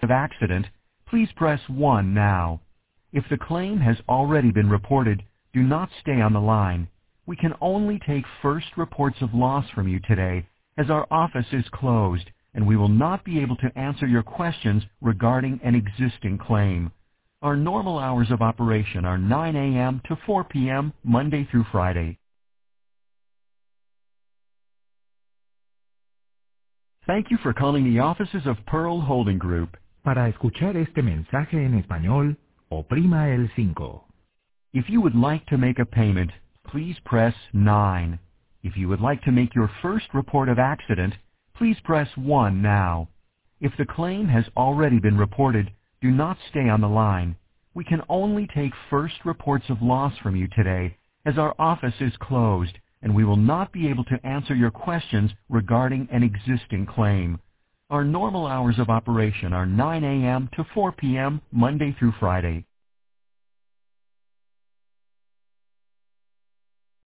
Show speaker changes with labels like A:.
A: of accident, please press 1 now. If the claim has already been reported, do not stay on the line. We can only take first reports of loss from you today, as our office is closed, and we will not be able to answer your questions regarding an existing claim. Our normal hours of operation are 9 a.m. to 4 p.m. Monday through Friday. Thank you for calling the offices of Pearl Holding Group.
B: Para escuchar este mensaje en español, oprima el 5.
A: If you would like to make a payment, please press 9. If you would like to make your first report of accident, please press 1 now. If the claim has already been reported, do not stay on the line. We can only take first reports of loss from you today, as our office is closed, and we will not be able to answer your questions regarding an existing claim. Our normal hours of operation are 9 a.m. to 4 p.m. Monday through Friday.